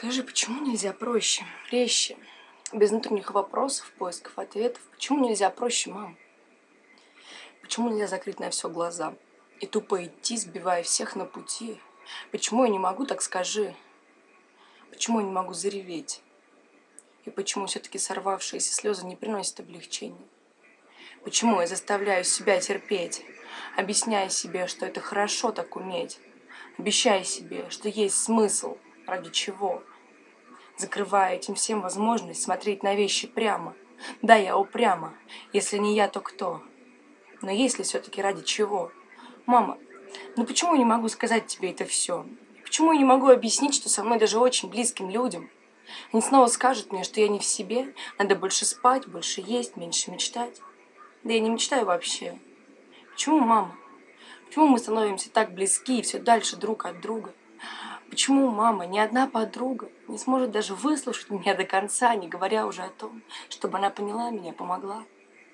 Скажи, почему нельзя проще, резче, без внутренних вопросов, поисков ответов? Почему нельзя проще, мам? Почему нельзя закрыть на все глаза и тупо идти, сбивая всех на пути? Почему я не могу, так скажи? Почему я не могу зареветь? И почему все-таки сорвавшиеся слезы не приносят облегчения? Почему я заставляю себя терпеть, объясняя себе, что это хорошо так уметь, обещая себе, что есть смысл, ради чего? Закрывая этим всем возможность смотреть на вещи прямо. Да, я упряма. Если не я, то кто? Но есть ли все-таки ради чего? Мама, ну почему я не могу сказать тебе это все? Почему я не могу объяснить, что со мной даже очень близким людям? Они снова скажут мне, что я не в себе, надо больше спать, больше есть, меньше мечтать. Да я не мечтаю вообще. Почему, мама? Почему мы становимся так близки и все дальше друг от друга? Почему мама, ни одна подруга не сможет даже выслушать меня до конца, не говоря уже о том, чтобы она поняла меня, помогла?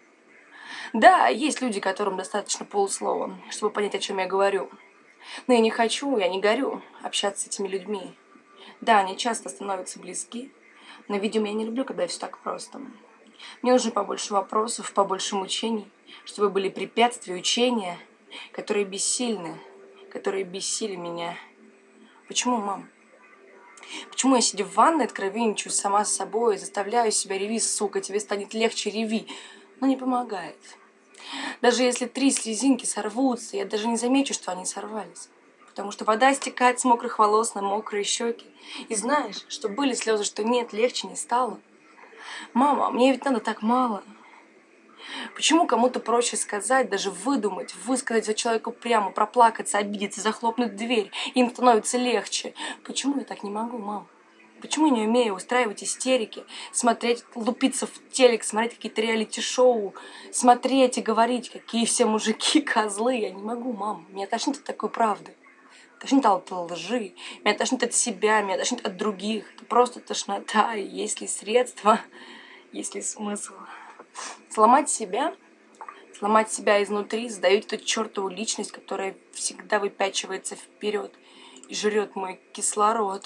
Да, есть люди, которым достаточно полуслова, чтобы понять, о чем я говорю. Но я не хочу, я не горю общаться с этими людьми. Да, они часто становятся близки, но, видимо, я не люблю, когда все так просто. Мне нужно побольше вопросов, побольше мучений, чтобы были препятствия, учения, которые бессильны, которые бесили меня. Почему, мам? Почему я, сидя в ванной, откровенничаю сама с собой, заставляю себя реви, сука, тебе станет легче, реви. Но не помогает. Даже если 3 слезинки сорвутся, я даже не замечу, что они сорвались. Потому что вода стекает с мокрых волос на мокрые щеки. И знаешь, что были слезы, что нет, легче не стало. Мама, мне ведь надо так мало. Почему кому-то проще сказать, даже выдумать, высказать за человеку прямо, проплакаться, обидеться, захлопнуть дверь? Им становится легче. Почему я так не могу, мам? Почему я не умею устраивать истерики, смотреть, лупиться в телек, смотреть какие-то реалити-шоу, смотреть и говорить, какие все мужики козлы? Я не могу, мам. Меня тошнит от такой правды. Тошнит от лжи, меня тошнит от себя, меня тошнит от других. Это просто тошнота. И есть ли средства, есть ли смысл? Сломать себя изнутри, сдавить эту чертову личность, которая всегда выпячивается вперед и жрет мой кислород,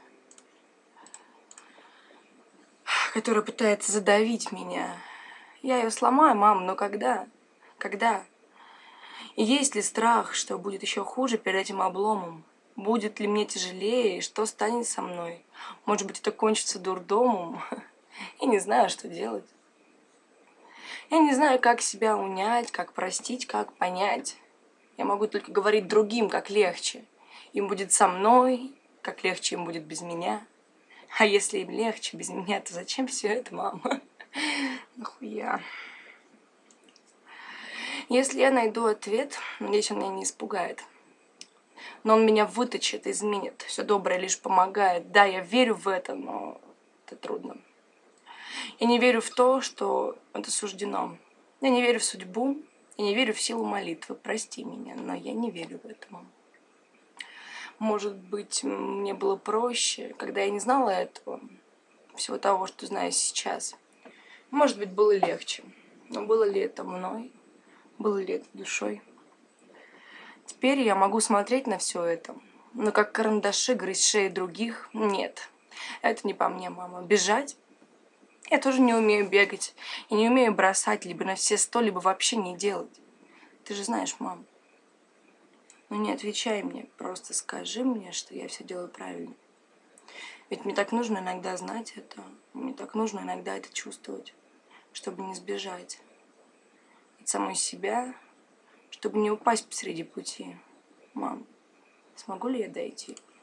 которая пытается задавить меня. Я ее сломаю, мам, но когда? Когда? И есть ли страх, что будет еще хуже перед этим обломом? Будет ли мне тяжелее, и что станет со мной? Может быть, это кончится дурдомом? Я не знаю, что делать. Я не знаю, как себя унять, как простить, как понять. Я могу только говорить другим, как легче. Им будет со мной, как легче им будет без меня. А если им легче без меня, то зачем все это, мама? Нахуя? Если я найду ответ, надеюсь, он меня не испугает. Но он меня выточит, изменит. Все доброе лишь помогает. Да, я верю в это, но это трудно. Я не верю в то, что это суждено. Я не верю в судьбу. Я не верю в силу молитвы. Прости меня, но я не верю в это, мам. Может быть, мне было проще, когда я не знала этого, всего того, что знаю сейчас. Может быть, было легче. Но было ли это мной? Было ли это душой? Теперь я могу смотреть на все это, но как карандаши грызть шеи других? Нет. Это не по мне, мама. Бежать? Я тоже не умею бегать. И не умею бросать либо на все 100, либо вообще не делать. Ты же знаешь, мам. Ну не отвечай мне, просто скажи мне, что я все делаю правильно. Ведь мне так нужно иногда знать это. Мне так нужно иногда это чувствовать, чтобы не сбежать от самой себя, чтобы не упасть посреди пути. Мам, смогу ли я дойти?